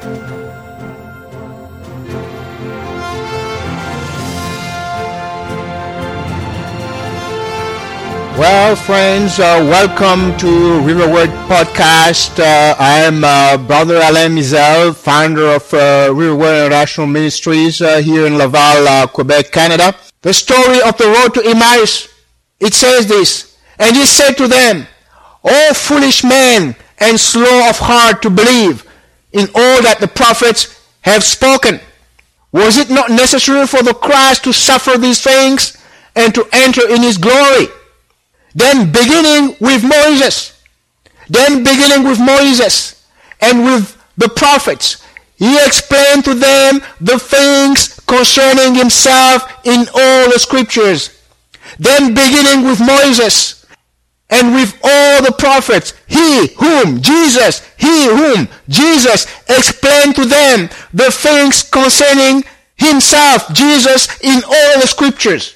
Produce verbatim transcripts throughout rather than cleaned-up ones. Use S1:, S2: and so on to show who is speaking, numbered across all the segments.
S1: Well, friends, uh, welcome to Riverword Podcast. Uh, I am uh, Brother Alain Mizel, founder of uh, Riverword International Ministries uh, here in Laval, uh, Quebec, Canada. The story of the road to Emmaus, it says this, "And he said to them, O foolish men and slow of heart to believe in all that the prophets have spoken. Was it not necessary for the Christ to suffer these things and to enter in his glory?" Then beginning with Moses, then beginning with Moses and with the prophets, he explained to them the things concerning himself in all the scriptures. Then beginning with Moses and with all the prophets, he whom Jesus, he whom Jesus explained to them the things concerning himself, Jesus, in all the scriptures.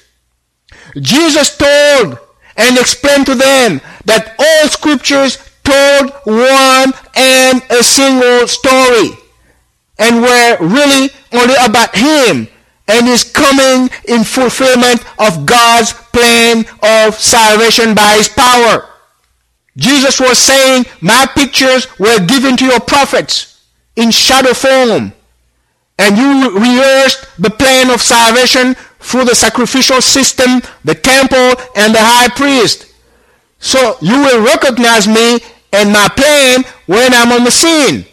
S1: Jesus told and explained to them that all scriptures told one and a single story and were really only about him and his coming in fulfillment of God's plan of salvation by his power. Jesus was saying, my pictures were given to your prophets in shadow form, and you rehearsed the plan of salvation through the sacrificial system, the temple, and the high priest. So you will recognize me and my plan when I'm on the scene.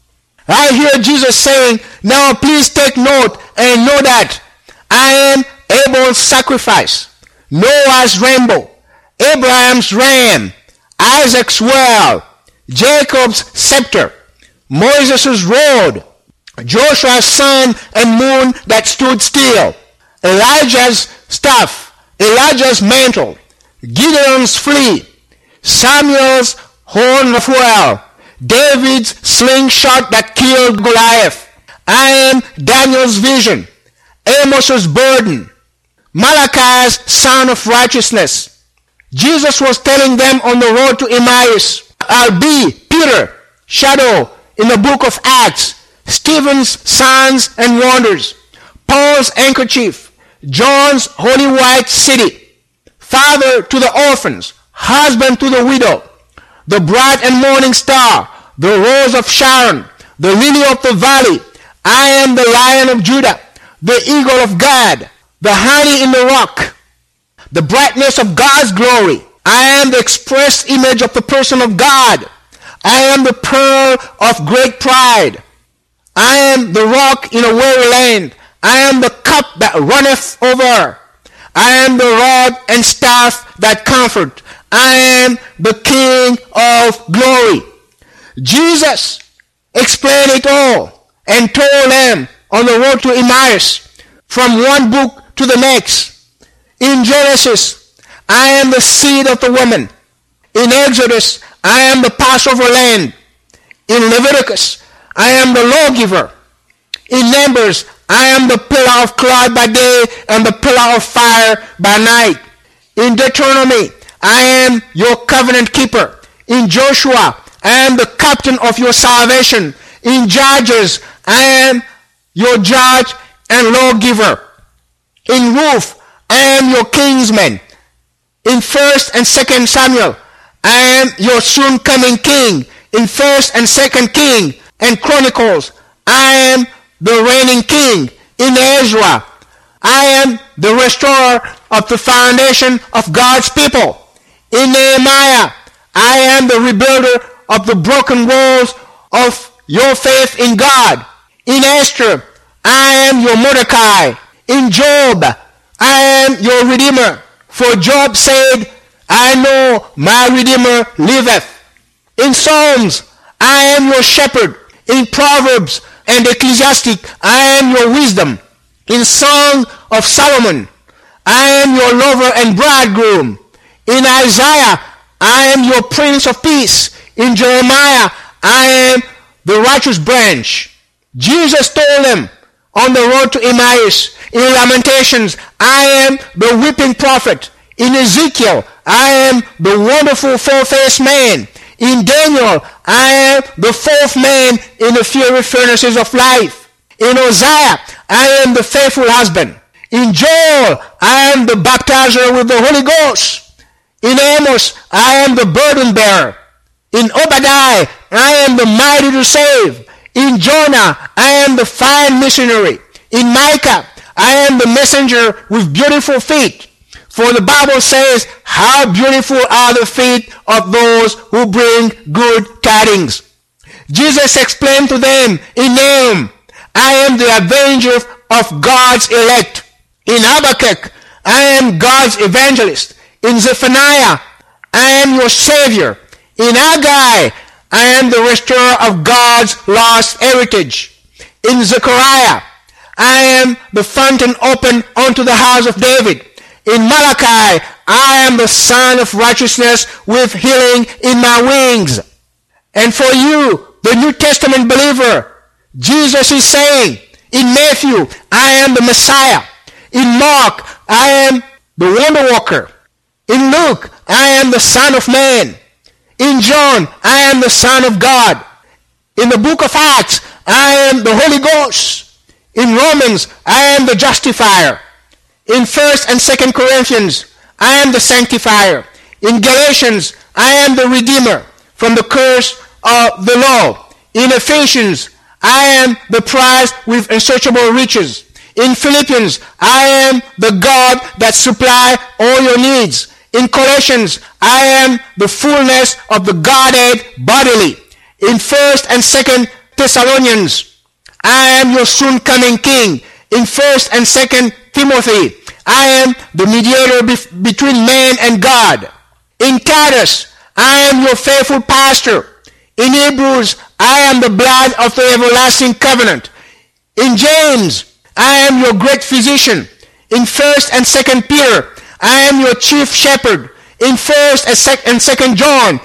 S1: I hear Jesus saying, now please take note and know that I am Abel's sacrifice, Noah's rainbow, Abraham's ram, Isaac's well, Jacob's scepter, Moses' rod, Joshua's sun and moon that stood still, Elijah's staff, Elijah's mantle, Gideon's flea, Samuel's horn of oil, David's slingshot that killed Goliath. I am Daniel's vision, Amos's burden, Malachi's son of righteousness. Jesus was telling them on the road to Emmaus, I'll be Peter, shadow in the book of Acts, Stephen's signs and wonders, Paul's handkerchief, John's holy white city, father to the orphans, husband to the widow, the bright and morning star, the rose of Sharon, the lily of the valley. I am the Lion of Judah, the eagle of God, the honey in the rock, the brightness of God's glory. I am the express image of the person of God. I am the pearl of great pride. I am the rock in a weary land. I am the cup that runneth over. I am the rod and staff that comfort. I am the King of glory. Jesus explained it all and told them on the road to Emmaus from one book to the next. In Genesis, I am the seed of the woman. In Exodus, I am the Passover lamb. In Leviticus, I am the lawgiver. In Numbers, I am the pillar of cloud by day and the pillar of fire by night. In Deuteronomy, I am your covenant keeper. In Joshua, I am the captain of your salvation. In Judges, I am your judge and lawgiver. In Ruth, I am your kinsman. In First and Second Samuel, I am your soon coming king. In First and Second King and Chronicles, I am the reigning king. In Ezra, I am the restorer of the foundation of God's people. In Nehemiah, I am the rebuilder of the broken walls of your faith in God. In Esther, I am your Mordecai. In Job, I am your Redeemer. For Job said, I know my Redeemer liveth. In Psalms, I am your shepherd. In Proverbs and Ecclesiastic, I am your wisdom. In Song of Solomon, I am your lover and bridegroom. In Isaiah, I am your Prince of Peace. In Jeremiah, I am the righteous branch. Jesus told them on the road to Emmaus. In Lamentations, I am the weeping prophet. In Ezekiel, I am the wonderful four-faced man. In Daniel, I am the fourth man in the fiery furnaces of life. In Hosea, I am the faithful husband. In Joel, I am the baptizer with the Holy Ghost. In Amos, I am the burden bearer. In Obadiah, I am the mighty to save. In Jonah, I am the fine missionary. In Micah, I am the messenger with beautiful feet. For the Bible says, how beautiful are the feet of those who bring good tidings. Jesus explained to them in Nahum, I am the avenger of God's elect. In Habakkuk, I am God's evangelist. In Zephaniah, I am your savior. In Haggai, I am the restorer of God's lost heritage. In Zechariah, I am the fountain open unto the house of David. In Malachi, I am the Son of righteousness with healing in my wings. And for you, the New Testament believer, Jesus is saying, in Matthew, I am the Messiah. In Mark, I am the wonder worker. In Luke, I am the Son of Man. In John, I am the Son of God. In the book of Acts, I am the Holy Ghost. In Romans, I am the justifier. In First and Second Corinthians, I am the sanctifier. In Galatians, I am the redeemer from the curse of the law. In Ephesians, I am the prize with unsearchable riches. In Philippians, I am the God that supply all your needs. In Colossians, I am the fullness of the Godhead bodily. In First and Second Thessalonians, I am your soon coming King. In First and Second Timothy, I am the mediator be- between man and God. In Titus, I am your faithful pastor. In Hebrews, I am the blood of the everlasting covenant. In James, I am your great physician. In First and Second Peter, I am your chief shepherd. In First and, sec- and Second John,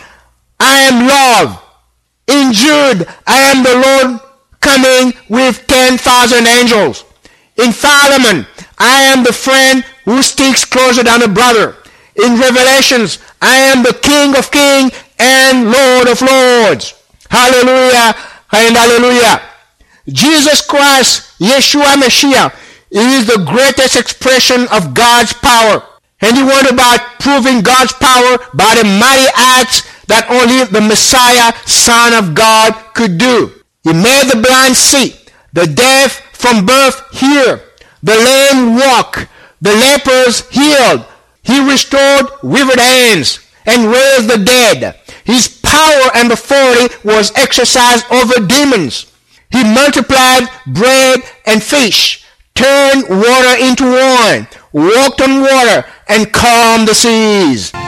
S1: I am love. In Jude, I am the Lord coming with ten thousand angels. In Philemon, I am the friend who sticks closer than a brother. In Revelations, I am the King of kings and Lord of lords. Hallelujah and hallelujah. Jesus Christ, Yeshua Mashiach, is the greatest expression of God's power. And he went about proving God's power by the mighty acts that only the Messiah, Son of God, could do. He made the blind see, the deaf from birth hear, the lame walk, the lepers healed. He restored withered hands and raised the dead. His power and authority was exercised over demons. He multiplied bread and fish, turned water into wine, walked on water, and calmed the seas.